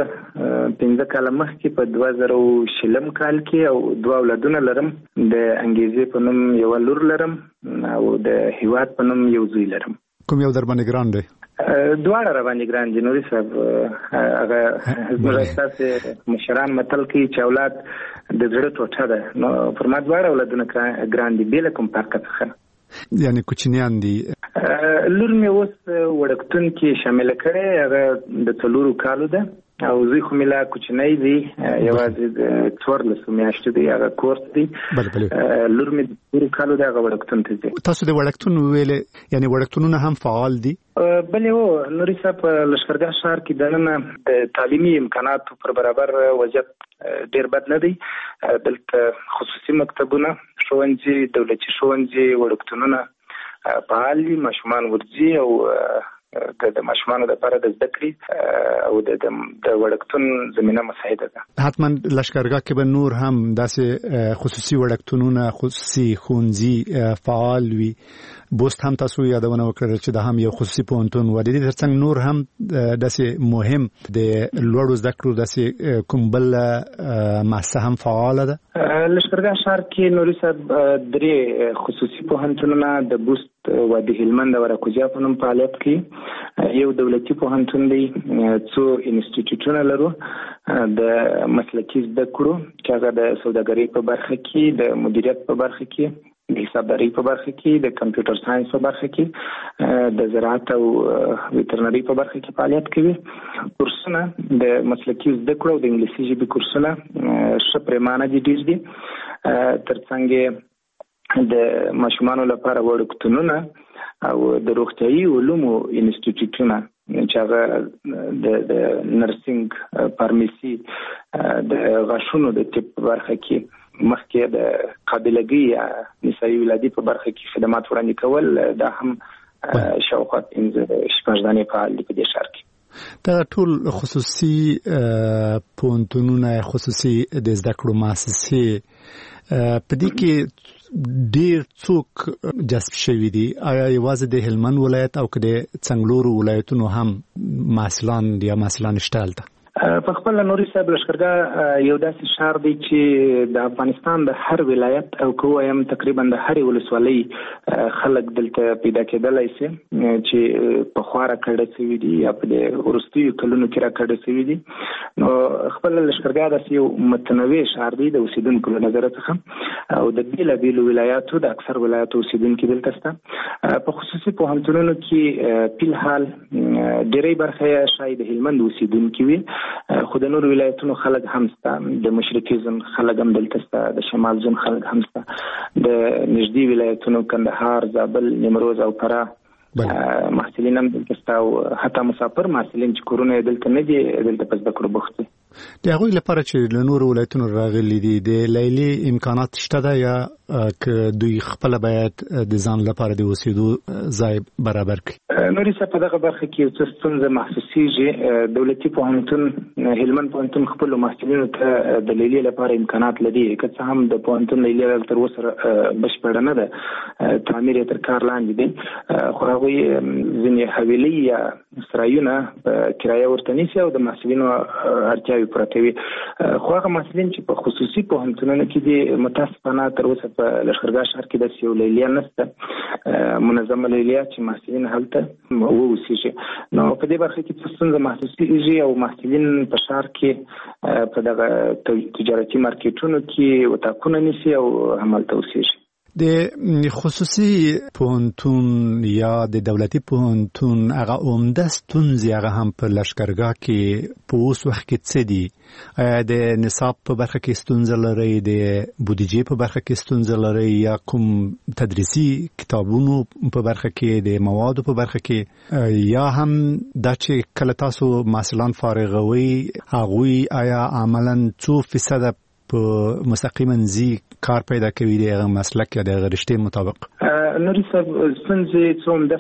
په پنځه کاله مخکې په دوه زره شلم کال کې او دوه اولادونه لرم. د انګیزې په نوم یوه لور لرم او د هیواد په نوم یو زوی لرم. کوم یو در باندې ګران دی؟ دواړه را باندې ګران دي نوري صاحب. هغه زموږ ستاسې مشران متل کوي چې اولاد د زړه ټوټه ده. نو پر ما دواړه اولادونه ګران دي بې له کوم فرقه څخه. یعنی کوچنیان دي؟ لور مې اوس وړکتون کې شامله کړې هغه د څلورو کالو ده او زوی خو مې لا کوچنی دی یوازې د څوارلسو میاشتو دی هغه کورس دی. لور مې د څلورو کالو دی هغه وړکتون ته ځي. تاسو د وړکتون ویلې یعنی وړکتونونه هم فعال دي؟ بلې هو نوري صاحب په لښکرګاه ښار کې دننه د تعلیمي امکاناتو پر برابر وضعیت ډېر بد نه دی. دلته خصوصي مکتبونه، ښوونځي، دولتي ښوونځي، وړکتونونه فعال دي، ماشومان ورځي او د ماشومانو لپاره د زده کړې او د د وړکتون زمينه مساعده ده. حتما لشکرګاه کې به نور هم داسې خصوصي وړکتونونه خصوصي ښوونځي فعال وي. بوست هم تاسو یادونه وکړه چې دا هم یو خصوصي پوهنتون و. د دې ترڅنګ نور هم داسې مهم د لوړو زده کړو داسې کوم بل مؤسسه هم فعال ده؟ لشکرګاه ښار کې نوري صاحب درې خصوصي پوهنتونونه د بوست و د هلمند او راکوزیا په نوم فعالیت کوي. یو دولتي پوهنتون دی، څو انسټیټیوټونه لرو د مسلکي زده کړو چې هغه د سوداګرۍ په برخه کې، د مدیریت په برخه کې، د حسابدارۍ په برخه کې، د کمپیوټر ساينس په برخه کې، د زراعت او ویټرنري په برخه کې فعالیت کوي. کورسونه د مسلکي زده کړو د انګلیسي ژبې کورسونه ښه پریمانه دي، ډېر دي. ترڅنګ د ماشومانو لپاره وړکتونونه او د روغتیايي علومو انسټیټیوټونه چې هغه د د نرسنګ، فارمیسي، د غاښونو د طب په برخه کې مخکې د قابلګي یا نسایي ولادي په برخه کې خدمات وړاندې کول، دا هم شاوخوا پنځه شپږ دانې فعال دي په دې ښار کې. دا ټول خصوصي پوهنتونونه، خصوصي د زده کړو مؤسسې په دې کې ډیر څوک جذب شوي دي. آیا یوازې د هلمند ولایت او که د څنګلورو ولایتونو هم محصلان یا محصلان شته هلته؟ په خپل نوري صاحب لشکرګاه یو داسې ښار دی چې د افغانستان د هر ولایت او که وایم تقریبا د هرې ولسوالۍ خلک دلته پیدا کېدلی سي چې پخوا راکړه شوي دي یا په د وروستیو کلونو کې راکړه شوي دي. نو خپل لشکرګاه داسې یو متنوع ښار دی د اوسېدونکو له نظره څخه او د بېلابېلو ولایاتو د اکثر ولایاتو اوسېدونکي دلته شته. په خصوصي پوهنتونونو کې فلحال ډېری برخه یې شاید د هلمند اوسېدونکي وي، خو د نورو ولایتونو خلک هم شته، د مشرقي زون خلک هم دلته شته، د شمال زون خلک هم شته، د نږدې ولایتونو کندهار، زابل، نیمروز او فراه محصلین هم دلته شته او حتی مسافر محصلین چې کورونه یې دلته نه دي دلته په زده کړو بوخت دي. د هغوی لپاره چې له نورو ولایتونو راغلي دي د لیلې امکانات شته ده یا که دوی خپله باید د ځان لپاره د اوسېدو ځای برابر کړي؟ نوري صاحب په دغه برخه کې یو څه ستونزه محسوسېږي. دولتي پوهنتون هلمند پوهنتون خپلو محصلینو ته د لیلې لپاره امکانات لري، که څه هم د پوهنتون لیلې تر اوسه بشپړه نه ده، تعمیر یې تر کار لاندې دی، خو هغوی ځینې حویلۍ یا سرایونه په کرایه ورته نیسي او د محصلینو اړتیاوې پوره کوي. خو هغه محصلین چې په خصوصي پوهنتونونو کې دي متاسفانه تر اوسه په لشکرګاه ښار کې داسې یو لیلیه نشته، منظمه لیلیه چې محصلین هلته واوسېږي. نو په دې برخه کې څه ستونزه محسوسېږي او محصلین په ښار کې په دغه تجارتي مارکیټونو کې اتاقونه نیسي او همالته اوسېږي. د خصوصي پوهنتون یا د دولتي پوهنتون هغه عمده ستونزې هغه هم په لشکرګاه کې په اوس وخت کې څه دي؟ آیا د نصاب په برخه کې ستونزه لرئ، د بودیجې په برخه کې ستونزه لرئ یا کوم تدریسي کتابونو په برخه کې، د موادو په برخه کې، یا هم دا چې کله تاسو محصلان فارغوي هغوی آیا عملاً څو فیصده په مستقیما ځي کار پیدا کوي د هغه مسلک یا د هغه رشتې مطابق؟ نوري صاحب ستونزې څو همدا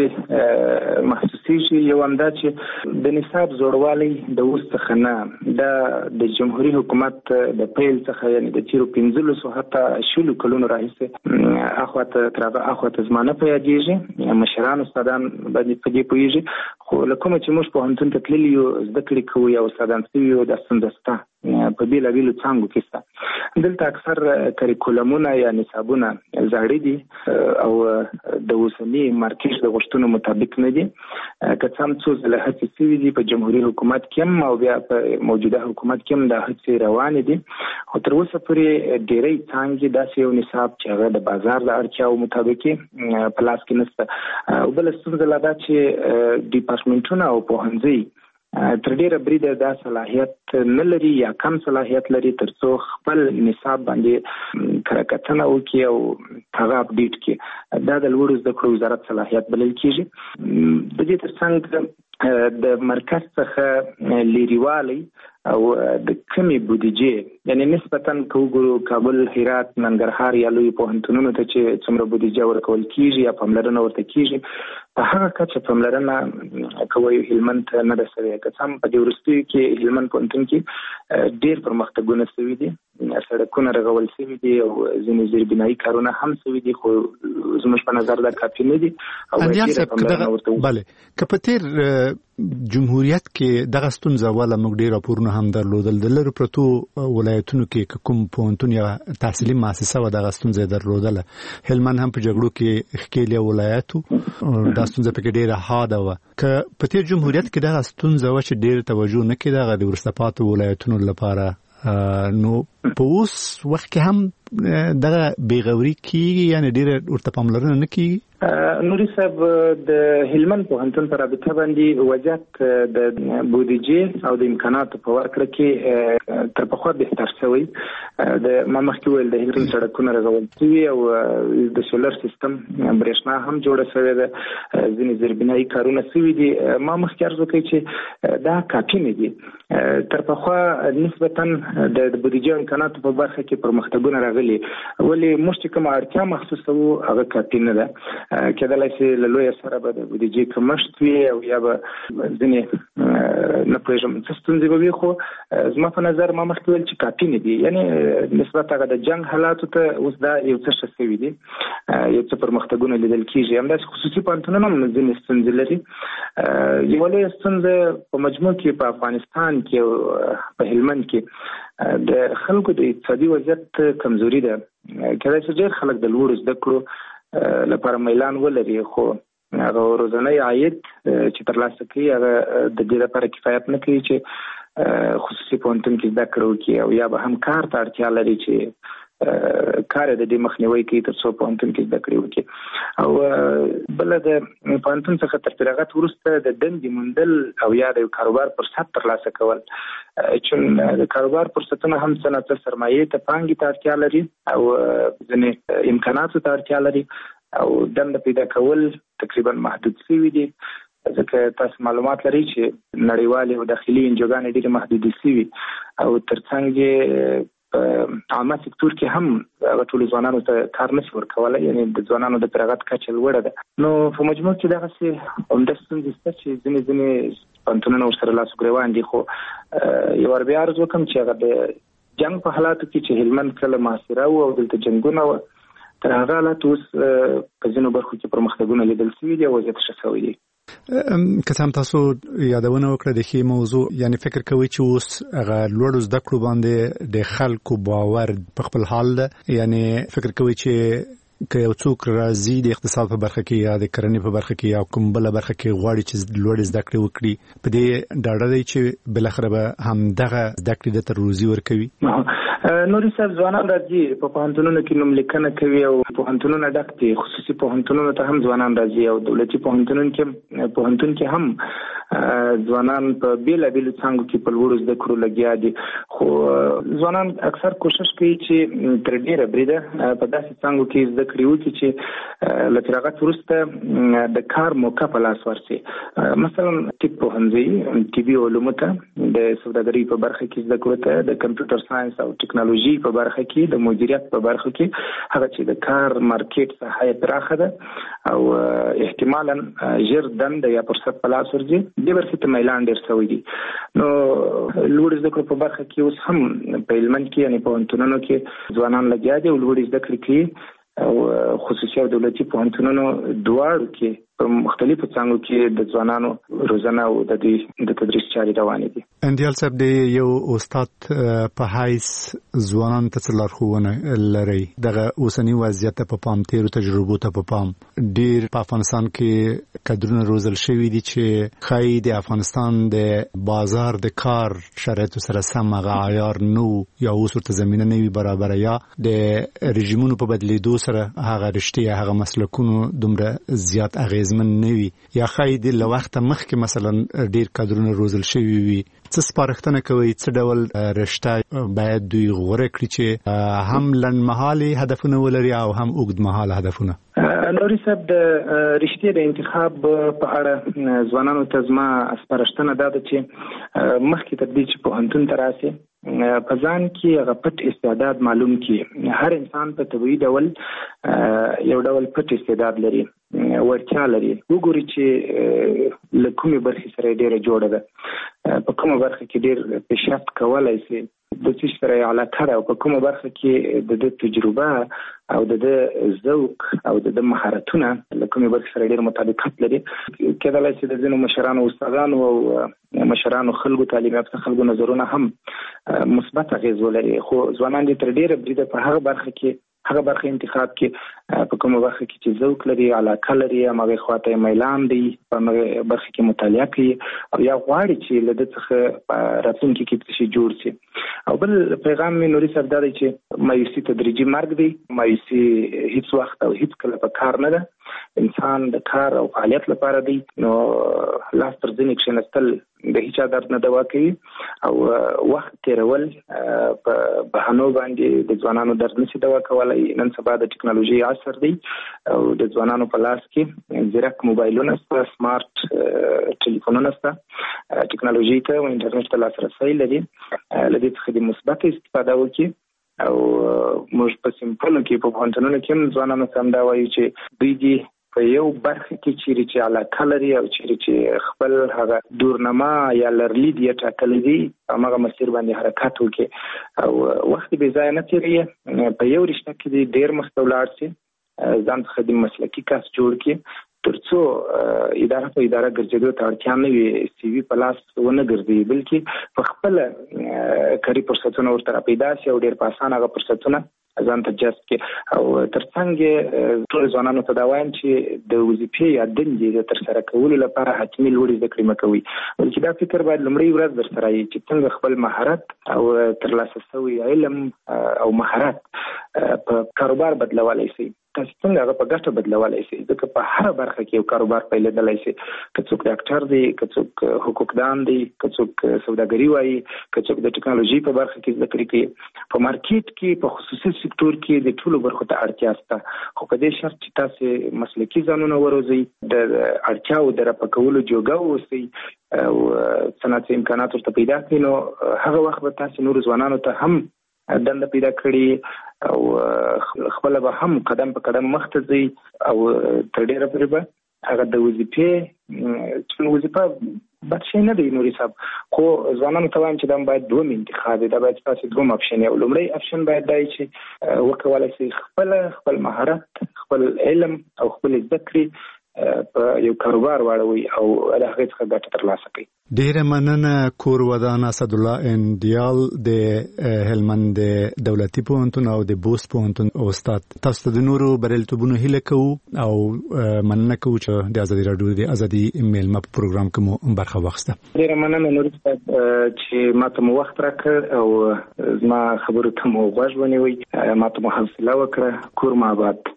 ستونزې محسوسېږي. یو همدا چې د نصاب زوړوالی د اوس څخه نه، دا د جمهوري حکومت د پیل څخه یعنې د تېرو پنځلسو حتی شلو کلونو راهیسې اخواته تر هغه اخواته زمانه په یادېږي، مشران استادان باندې په دې پوهېږي. خو له کومه چې موږ پوهنتون ته تللي یو، زده کړې کوو یا استادان شوي یو، دا ستونزه شته په بېلابېلو څانګو کې شته. دلته اکثر کریکولمونه یا نصابونه زاړه دي او د اوسني مارکیټ د غوښتنو مطابق نه دي، که څه هم څو ځله هڅې شوي دي په جمهوري حکومت کې هم او بیا په موجوده حکومت کې هم دا هڅې روانې دي، خو تر اوسه پورې ډېری څانګې داسې یو نصاب چې هغه د بازار د اړتیاو مطابق په لاس کې نشته. او بله ستونزه لا دا چې ډیپارټمنټونه او پوهنځي تر ډیره بریده دا صلاحیت نه لري یا کم صلاحیت لري تر څو خپل نصاب باندې کړکتنه وکړي او هغه اپډیټ کړي. دا د لوړو زده کړو وزارت صلاحیت بلل کېږي. د دې ترڅنګ د مرکز څخه لیریوالي او د کمی بودیجه یعنی نسبتاً کوګرو کابل هرات ننګرهار یا لوی پوهنتونونو ته چې څومره بودیجه ورکول کیږي یا پاملرنه ورته کیږي په هغه کچه پاملرنه کوي هلمند نه ده شوې که څم په دې وروستیو کې هلمند پوهنتون کې ډېر پرمختګونه شوي دي سړکونه رغول شوي دي او ځینې زیربنایي کارونه هم شوي دي خو زموږ په نظر دا کافي نه دي او بله که په تیر جمهوریت کې دغه ستونزه ولا موږ ډېر راپورونه هم درلودل د لرو پرتو ولایتونو کې کوم پوهنتون یا تحصیلي مؤسسه و دغه ستونزه درلودله هلمند هم په جګړو کې ښکېلی ولایتو دا ستونزه پکې ډېره حاده وه که په تیر جمهوریت کې دغه ستونزه وه چې ډېر توجه نه کېده هغه د وروسته پاتې ولایتونو لپاره نو په اوس وخت کې هم دغه بېغوري کېږي یعنې ډېره ورته پاملرنه نه کېږي نوري صاحب د هلمند پوهنتون په رابطه باندې وضعیت د بودیجې او د امکاناتو په ورکړه کې تر پخوا بهتر شوی د ما مخکې ویل د هلمند سړکونه رغول شوي او د سولر سیستم برېښنا هم جوړه شوې ده ځینې زیربنایي کارونه شوي دي ما مخکې عرض وکړی چې دا کافي نه دي تر پخوا نسبتاً د بودیجې امکاناتو په برخه کې پرمختګونه راغلي ولې موږ چې کومه اړتیا محسوسه وو هغه کافي نه ده کېدلای شي له لویه سره به د بودیجې کمښت وي او یا به ځینې نه پوهېږم څه ستونزې به وي خو زما په نظر ما مخکې ویل چې کافي نه دي یعنې نسبت هغه د جنګ حالاتو ته اوس دا یو څه ښه شوي دي یو څه پرمختګونه لیدل کېږي همداسې خصوصي پوهنتونونه هم ځینې ستونزې لري یوه لویه ستونزه په مجموع کې په افغانستان کې او په هلمند کې د خلکو د اقتصادي وضعیت کمزوري ده کېدای شي ډېر خلک د لوړو زده کړو لپاره میلان ولري خو هغه ورځنی عاید چې ترلاسه کوي هغه د دې لپاره کفایت نه کوي چې خصوصي پوهنتون کې زده کړه وکړي او یا به هم کار ته اړتیا لري چې کار د دې مخنیوي کوي تر څو پوهنتون کې زده کړه وکړي او بل د پوهنتون څخه تر فراغت وروسته د دندې موندل او یا د کاروبار فرصت ترلاسه کول چې د کاروبار فرصتونه هم څه نه څه سرمایې ته پانګې ته اړتیا لري او ځینې امکاناتو ته اړتیا لري او دنده پیدا کول تقریبا محدود شوي دي ځکه تاسو معلومات لرئ چې نړیوالې او داخلي انجوګانې ډېرې محدودې شوي او ترڅنګ یې په عامه سکتور کې هم هغه ټولو ځوانانو ته کار نشي ورکولی یعنې د ځوانانو د فراغت کچه لوړه ده نو په مجموع کې دغسې عمده ستونزې شته چې ځینې ځینې پوهنتونونه ورسره لاس ګرېوان دي خو یو وار بیا عرض وکړم چې هغه د جنګ په حالاتو کې چې هلمند کله محاصره و او دلته جنګونه وه تر هغه حالاتو اوس په ځینو برخو کې پرمختګونه لیدل شوي دي او وضعیت ښه شوی دی که څه هم تاسو یادونه وکړه د ښې موضوع یعنی فکر کوئ چې اوس هغه لوړو زده کړو باندې د خلکو باور په خپل حال ده یعنی فکر کوئ چې که یو څوک راځي د اقتصاد په برخه کې یا د کرنې په برخه کې یا کوم بله برخه کې غواړي چې لوړې زده کړې وکړي په دې ډاډه دی چې بالاخره به همدغه زده کړې د ته روزي ورکوي نوري صاحب ځوانان راځي په پوهنتونونو کې نوم لیکنه کوي او پوهنتونونه ډک دي خصوصي پوهنتونونو ته هم ځوانان راځي او دولتي پوهنتونونو کې پوهنتون کې هم ځوانان په بیلابیلو څانګو کې په لوړو زده کړو لګیا دي خو ځوانان اکثر کوشش کوي چې تر ډېره بریده په داسې څانګو کې زده کړې وکړي چې له فراغت وروسته د کار موقع په لاس ورشي مثلا طب پوهنځي طبي علومو ته د سوداګرۍ په برخه کې زده کړو ته د کمپیوټر ساينس او ټکنالوژي په برخه کې د مدیریت په برخه کې هغه چې د کار مارکیټ ساحه پراخه ده او احتمالاً ژر دنده یا فرصت په لاس ورځي دې برخې ته میلان ډېر شوی دی نو لوړې زده کړو په برخه کې اوس هم په هلمند کې یعنې پوهنتونونو کې ځوانان لګیا دي او لوړې زده کړې کوي او خصوصي او دولتي پوهنتونونو دواړو کې په مختلفو څانګو کې د ځوانانو روزنه او د دې د تدریس چارې روانې دي. اندیال صاحب د یو استاد په حیث ځوانانو ته څه لارښوونه لرئ دغه اوسني وضعیت په پام تیرو تجربو ته په پام ډېر په افغانستان کې کادرونه روزل شوي دي چې ښایي د افغانستان د بازار د کار شرایطو سره سم هغه عیار نه یا اوس ورته زمینه نه وي برابره یا د رژیمونو په بدلېدو سره هغه رشتې هغه مسلکونو دومره زیات اغېز من نوي یا خاید له وخت مخکې مثلا ډیر کادرونه روزل شوي وي څه سپارښتنه کوي څه ډول رشته باید دوی غوره کړي چې هم لنډمهالي هدفونه ولري او هم اوږدمهاله هدفونه نوري صاحب د رښتیا د انتخاب په اړه ځوانانو ته زما سپارښتنه دا ده چې مخکې تر دې چې پوهنتون ته راسي په ځان کې هغه پټ استعداد معلوم کړي. هر انسان په طبیعي ډول یو ډول پټ استعداد لري، وړتیا لري. وګوري چې له کومې برخې سره ډېره جوړه ده، په کومه برخه کې ډېر پیشرفت کولی شي، د څه سره یې علاقه ده، او په کومه برخه کې د ده تجربه او د ده ذوق او د ده مهارتونه له کومې برخې سره ډېر مطابقت لري. کېدلی شي د ځینو مشرانو استادانو او مشرانو خلکو تعلیم یافته خلکو نظرونه هم مثبت اغېز ولري، خو ځوانان دې تر ډېره بریده په هغه برخه کې هغه برخه انتخاب کې په کومه برخه کې چې ذوق لري، علاقه لري، هماغې خواته یې میلان دی، په هماغې برخه کې مطالعه کوي او یا غواړي چې له ده څخه په راتلونکي کې څه شي جوړ شي. او بل پیغام مې نوري صاحب دا دی چې مایوسي تدریجي مرګ دی. مایوسي هیڅ وخت او هیڅ کله په کار نه ده. انسان د کار او فعالیت لپاره دی، نو لاس پر ځینې کښېنستل د هیچا درد نه دوا کوي او وخت تېرول په بهانو باندې د ځوانانو درد نشي دوا کولی. نن سبا د ټکنالوژي عصر دی او د ځوانانو په لاس کې ځیرک موبایلونه شته، سمارټ ټلیفونونه شته، ټکنالوژي ته او انټرنیټ ته لاسرسی لري. له دې څخه د مثبت استفاده وکړي او موږ په سیمپلو کې په پوهنتونونو کې هم ځوانانو ته هم دا وایو چې دوی دي په یو برخه کې چیرې چې علاقه لري او چیرې چې خپل هغه دورنما یا لرلید یې ټاکلی دي هماغه مسیر باندې حرکت وکړي او وخت بې ځایه نه تېروي. په یو رشته کې دي ډېر مخته ولاړ شي، ځان څخه د مسلکي کس جوړ کړي تر څو اداره په اداره ګرځېدو ته اړتیا نه وي، سی وي په لاس ونه ګرځي، بلکې په خپله کاري فرصتونه ورته را پیدا شي او ډېر په اسانه هغه فرصتونه ځان ته جذب کړي. او تر څنګ ټول ځوانانو ته دا وایم چې د وظیفې یا دندې د ترسره کولو لپاره حتمي لوړې زده کړې مه کوئ، بلکې دا فکر باید لومړۍ ورځ در سره وي چې څنګه خپل مهارت او ترلاسه شوی علم او مهارت په کاروبار بدلولی شي، تاسو څنګه هغه په ګټه بدلولی شي. ځکه په هره برخه کې یو کاروبار پیلېدلی شي، که څوک ډاکټر دی، که څوک حقوقدان دی، که څوک سوداګري وایي، که څوک د ټکنالوژي په برخه کې زده کړې کوي. په مارکیټ کې په خصوصي سکتور کې د ټولو برخو ته اړتیا شته، خو په دې شرط چې تاسو مسلکي ځانونه وروزئ، د اړتیاو د رفع کولو جوګه واوسئ او صنعتي امکانات ورته پیدا کړئ، نو هغه وخت به تاسو نورو ځوانانو ته هم دنده پیدا کړي او خپل به هم قدم په قدم مخته ځي او تر ډیره پورې به هغه د وظیفې چې وظیفه بد شی نه دی نوري صاحب، خو ځوانانو ته وایم چې دا باید دوم انتخاب دی، دا باید تاسو دوم اپشن یو لومړی اپشن باید دی چې وکولای شي خپل خپل مهارت، خپل علم او خپل زده کړې په یو کاروبار واړوي او د هغې څخه ګټه ترلاسه کړي. ډېره مننه کور ودان اسدالله انډیال د هلمند د دولتي پوهنتون او د بوست پوهنتون استاد. تاسو ته د نورو بریالیتوبونو هیله کوو او مننه کوو چې د ازادي راډیو د ازادي میلمه په پروګرام کې مو برخه واخیسته. ډېره مننه نوري صاحب چې ما ته مو وخت راکړ او زما خبرو ته مو غوږ ونیوئ، ما ته مو حوصله وکړه. کور مو آباد.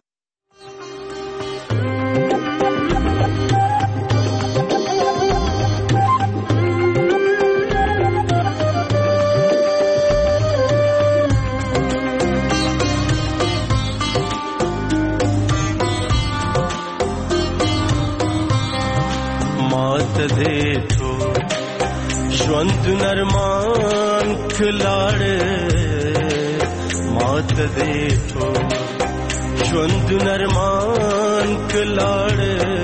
دیٹھو ژوند نرمان کلاړ مات دیٹھو ژوند نرمان کلاړ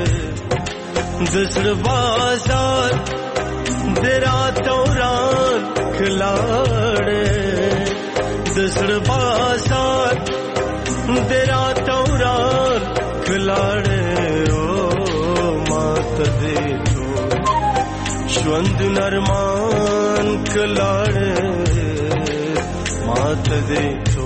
دسر بازار درا دوران کلاړ دسر بازار درا دوران کلاړ او مات دیٹھو ژوند نرمان کلاړ مات دیٹھو.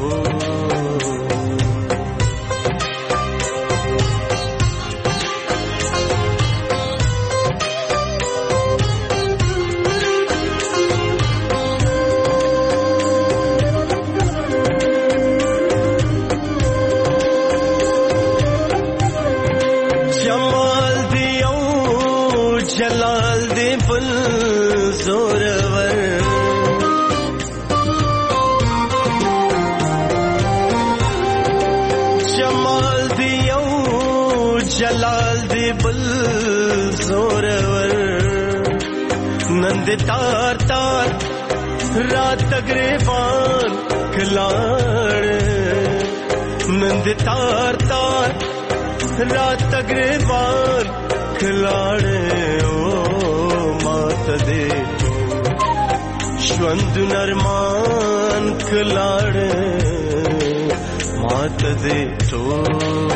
جمال دیو جلال دی بل زورور जलाल दी बल जोरवर नंद तार तार रात ग्रेबान खिलाड़ नंद तार तार रात ग्रेबान खिलाड़ ओ मात दे श्वंद नरमान खिलाड़ मात दे तो